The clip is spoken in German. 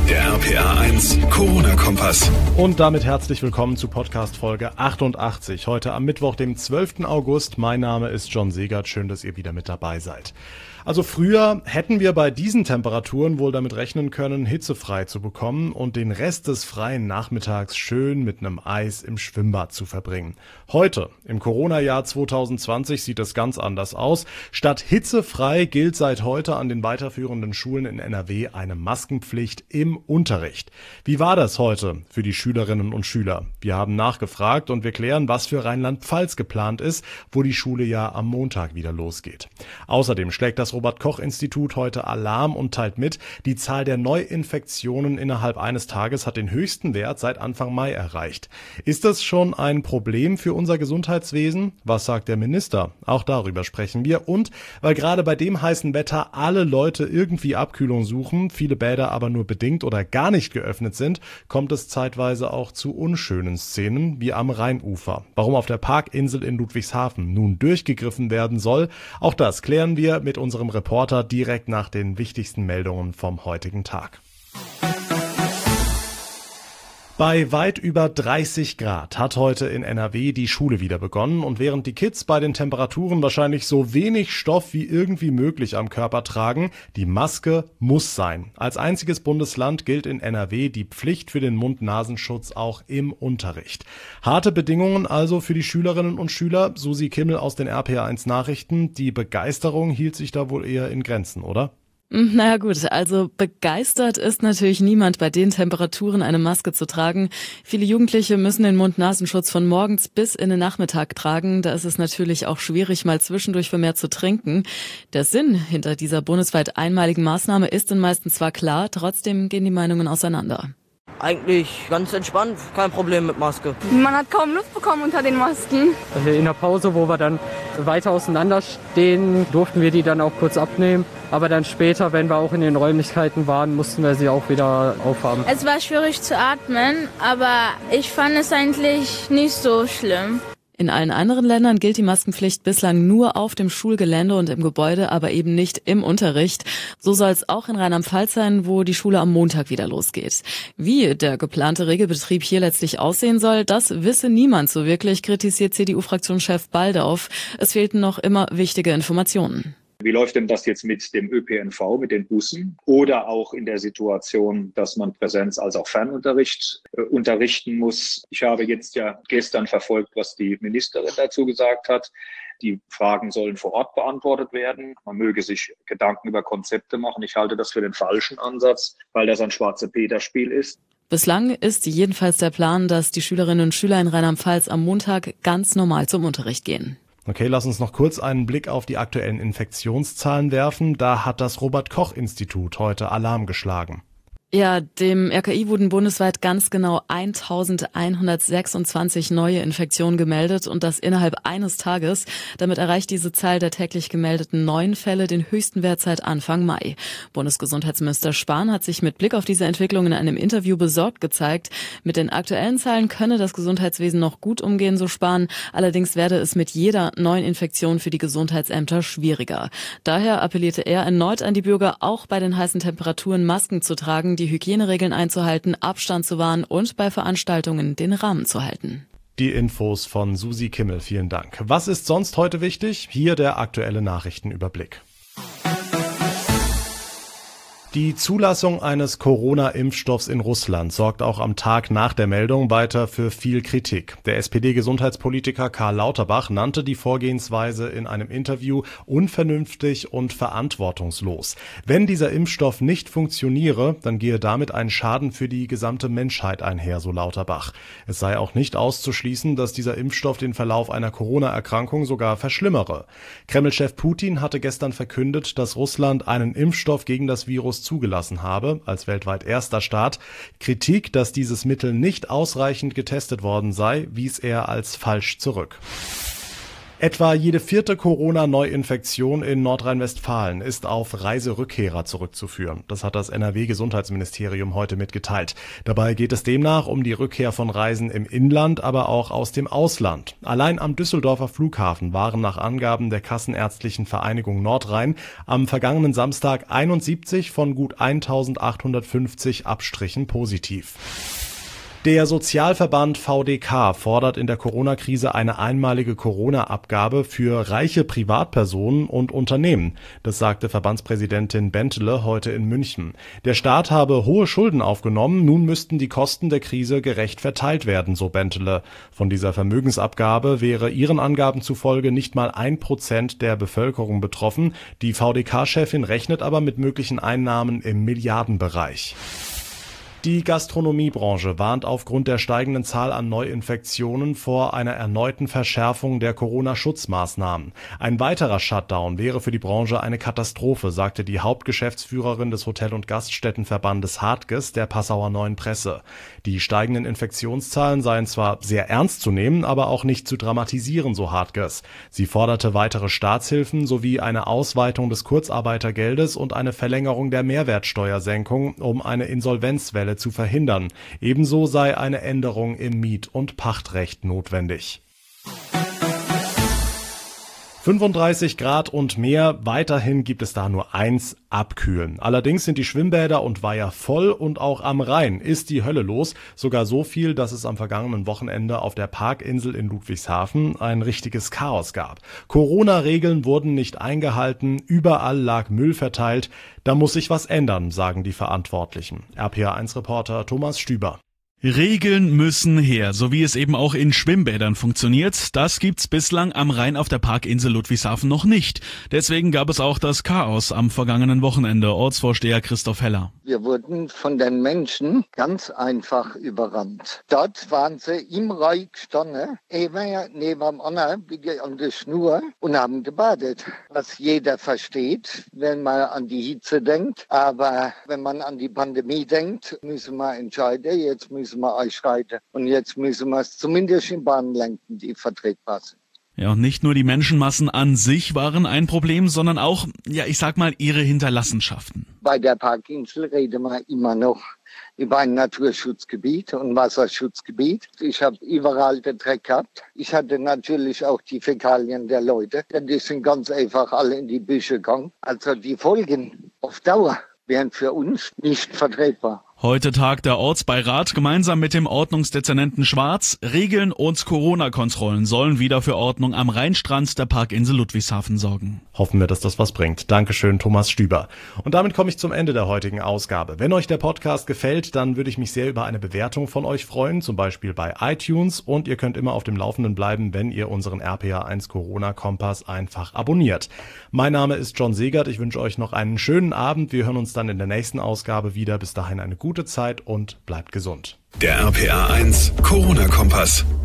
Der RPA1 Corona-Kompass. Und damit herzlich willkommen zu Podcast Folge 88. Heute am Mittwoch, dem 12. August. Mein Name ist John Segert. Schön, dass ihr wieder mit dabei seid. Also früher hätten wir bei diesen Temperaturen wohl damit rechnen können, hitzefrei zu bekommen und den Rest des freien Nachmittags schön mit einem Eis im Schwimmbad zu verbringen. Heute, im Corona-Jahr 2020, sieht es ganz anders aus. Statt hitzefrei gilt seit heute an den weiterführenden Schulen in NRW eine Maskenpflicht im Unterricht. Wie war das heute für die Schülerinnen und Schüler? Wir haben nachgefragt und wir klären, was für Rheinland-Pfalz geplant ist, wo die Schule ja am Montag wieder losgeht. Außerdem schlägt das Robert-Koch-Institut heute Alarm und teilt mit, die Zahl der Neuinfektionen innerhalb eines Tages hat den höchsten Wert seit Anfang Mai erreicht. Ist das schon ein Problem für unser Gesundheitswesen? Was sagt der Minister? Auch darüber sprechen wir. Und weil gerade bei dem heißen Wetter alle Leute irgendwie Abkühlung suchen, viele Bäder aber nur bedingt oder gar nicht geöffnet sind, kommt es zeitweise auch zu unschönen Szenen wie am Rheinufer. Warum auf der Parkinsel in Ludwigshafen nun durchgegriffen werden soll, auch das klären wir mit unserem Reporter direkt nach den wichtigsten Meldungen vom heutigen Tag. Bei weit über 30 Grad hat heute in NRW die Schule wieder begonnen und während die Kids bei den Temperaturen wahrscheinlich so wenig Stoff wie irgendwie möglich am Körper tragen, die Maske muss sein. Als einziges Bundesland gilt in NRW die Pflicht für den Mund-Nasenschutz auch im Unterricht. Harte Bedingungen also für die Schülerinnen und Schüler. Susi Kimmel aus den RPA1 Nachrichten. Die Begeisterung hielt sich da wohl eher in Grenzen, oder? Naja gut, also begeistert ist natürlich niemand, bei den Temperaturen eine Maske zu tragen. Viele Jugendliche müssen den Mund-Nasenschutz von morgens bis in den Nachmittag tragen. Da ist es natürlich auch schwierig, mal zwischendurch vermehrt zu trinken. Der Sinn hinter dieser bundesweit einmaligen Maßnahme ist den meisten zwar klar, trotzdem gehen die Meinungen auseinander. Eigentlich ganz entspannt, kein Problem mit Maske. Man hat kaum Luft bekommen unter den Masken. In der Pause, wo wir dann weiter auseinander stehen, durften wir die dann auch kurz abnehmen. Aber dann später, wenn wir auch in den Räumlichkeiten waren, mussten wir sie auch wieder aufhaben. Es war schwierig zu atmen, aber ich fand es eigentlich nicht so schlimm. In allen anderen Ländern gilt die Maskenpflicht bislang nur auf dem Schulgelände und im Gebäude, aber eben nicht im Unterricht. So soll es auch in Rheinland-Pfalz sein, wo die Schule am Montag wieder losgeht. Wie der geplante Regelbetrieb hier letztlich aussehen soll, das wisse niemand so wirklich, kritisiert CDU-Fraktionschef Baldauf. Es fehlten noch immer wichtige Informationen. Wie läuft denn das jetzt mit dem ÖPNV, mit den Bussen oder auch in der Situation, dass man Präsenz- als auch Fernunterricht unterrichten muss? Ich habe jetzt ja gestern verfolgt, was die Ministerin dazu gesagt hat. Die Fragen sollen vor Ort beantwortet werden. Man möge sich Gedanken über Konzepte machen. Ich halte das für den falschen Ansatz, weil das ein Schwarze-Peter-Spiel ist. Bislang ist jedenfalls der Plan, dass die Schülerinnen und Schüler in Rheinland-Pfalz am Montag ganz normal zum Unterricht gehen. Okay, lass uns noch kurz einen Blick auf die aktuellen Infektionszahlen werfen. Da hat das Robert-Koch-Institut heute Alarm geschlagen. Ja, dem RKI wurden bundesweit ganz genau 1126 neue Infektionen gemeldet und das innerhalb eines Tages. Damit erreicht diese Zahl der täglich gemeldeten neuen Fälle den höchsten Wert seit Anfang Mai. Bundesgesundheitsminister Spahn hat sich mit Blick auf diese Entwicklung in einem Interview besorgt gezeigt. Mit den aktuellen Zahlen könne das Gesundheitswesen noch gut umgehen, so Spahn. Allerdings werde es mit jeder neuen Infektion für die Gesundheitsämter schwieriger. Daher appellierte er erneut an die Bürger, auch bei den heißen Temperaturen Masken zu tragen, die Hygieneregeln einzuhalten, Abstand zu wahren und bei Veranstaltungen den Rahmen zu halten. Die Infos von Susi Kimmel, vielen Dank. Was ist sonst heute wichtig? Hier der aktuelle Nachrichtenüberblick. Die Zulassung eines Corona-Impfstoffs in Russland sorgt auch am Tag nach der Meldung weiter für viel Kritik. Der SPD-Gesundheitspolitiker Karl Lauterbach nannte die Vorgehensweise in einem Interview unvernünftig und verantwortungslos. Wenn dieser Impfstoff nicht funktioniere, dann gehe damit ein Schaden für die gesamte Menschheit einher, so Lauterbach. Es sei auch nicht auszuschließen, dass dieser Impfstoff den Verlauf einer Corona-Erkrankung sogar verschlimmere. Kreml-Chef Putin hatte gestern verkündet, dass Russland einen Impfstoff gegen das Virus zugelassen habe, als weltweit erster Staat. Kritik, dass dieses Mittel nicht ausreichend getestet worden sei, wies er als falsch zurück. Etwa jede 4. Corona-Neuinfektion in Nordrhein-Westfalen ist auf Reiserückkehrer zurückzuführen. Das hat das NRW-Gesundheitsministerium heute mitgeteilt. Dabei geht es demnach um die Rückkehr von Reisen im Inland, aber auch aus dem Ausland. Allein am Düsseldorfer Flughafen waren nach Angaben der Kassenärztlichen Vereinigung Nordrhein am vergangenen Samstag 71 von gut 1850 Abstrichen positiv. Der Sozialverband VDK fordert in der Corona-Krise eine einmalige Corona-Abgabe für reiche Privatpersonen und Unternehmen. Das sagte Verbandspräsidentin Bentele heute in München. Der Staat habe hohe Schulden aufgenommen, nun müssten die Kosten der Krise gerecht verteilt werden, so Bentele. Von dieser Vermögensabgabe wäre ihren Angaben zufolge nicht mal 1% der Bevölkerung betroffen. Die VDK-Chefin rechnet aber mit möglichen Einnahmen im Milliardenbereich. Die Gastronomiebranche warnt aufgrund der steigenden Zahl an Neuinfektionen vor einer erneuten Verschärfung der Corona-Schutzmaßnahmen. Ein weiterer Shutdown wäre für die Branche eine Katastrophe, sagte die Hauptgeschäftsführerin des Hotel- und Gaststättenverbandes Hartges der Passauer Neuen Presse. Die steigenden Infektionszahlen seien zwar sehr ernst zu nehmen, aber auch nicht zu dramatisieren, so Hartges. Sie forderte weitere Staatshilfen sowie eine Ausweitung des Kurzarbeitergeldes und eine Verlängerung der Mehrwertsteuersenkung, um eine Insolvenzwelle zu verhindern. Ebenso sei eine Änderung im Miet- und Pachtrecht notwendig. 35 Grad und mehr, weiterhin gibt es da nur eins: abkühlen. Allerdings sind die Schwimmbäder und Weiher voll und auch am Rhein ist die Hölle los. Sogar so viel, dass es am vergangenen Wochenende auf der Parkinsel in Ludwigshafen ein richtiges Chaos gab. Corona-Regeln wurden nicht eingehalten, überall lag Müll verteilt. Da muss sich was ändern, sagen die Verantwortlichen. RPA1-Reporter Thomas Stüber. Regeln müssen her, so wie es eben auch in Schwimmbädern funktioniert. Das gibt's bislang am Rhein auf der Parkinsel Ludwigshafen noch nicht. Deswegen gab es auch das Chaos am vergangenen Wochenende. Ortsvorsteher Christoph Heller. Wir wurden von den Menschen ganz einfach überrannt. Dort waren sie im Reich gestanden, eben neben dem anderen, wie an der Schnur, und haben gebadet. Was jeder versteht, wenn man an die Hitze denkt. Aber wenn man an die Pandemie denkt, müssen wir entscheiden. Jetzt müssen wir einschreiten. Und jetzt müssen wir es zumindest in Bahnen lenken, die vertretbar sind. Ja, und nicht nur die Menschenmassen an sich waren ein Problem, sondern auch, ihre Hinterlassenschaften. Bei der Parkinsel reden wir immer noch über ein Naturschutzgebiet und Wasserschutzgebiet. Ich habe überall den Dreck gehabt. Ich hatte natürlich auch die Fäkalien der Leute, denn die sind ganz einfach alle in die Büsche gegangen. Also die Folgen auf Dauer wären für uns nicht vertretbar. Heute tagt der Ortsbeirat gemeinsam mit dem Ordnungsdezernenten Schwarz. Regeln und Corona-Kontrollen sollen wieder für Ordnung am Rheinstrand der Parkinsel Ludwigshafen sorgen. Hoffen wir, dass das was bringt. Dankeschön, Thomas Stüber. Und damit komme ich zum Ende der heutigen Ausgabe. Wenn euch der Podcast gefällt, dann würde ich mich sehr über eine Bewertung von euch freuen, zum Beispiel bei iTunes. Und ihr könnt immer auf dem Laufenden bleiben, wenn ihr unseren RPA1 Corona-Kompass einfach abonniert. Mein Name ist John Segert. Ich wünsche euch noch einen schönen Abend. Wir hören uns dann in der nächsten Ausgabe wieder. Bis dahin eine gute Zeit und bleibt gesund. Der RPA1 Corona-Kompass.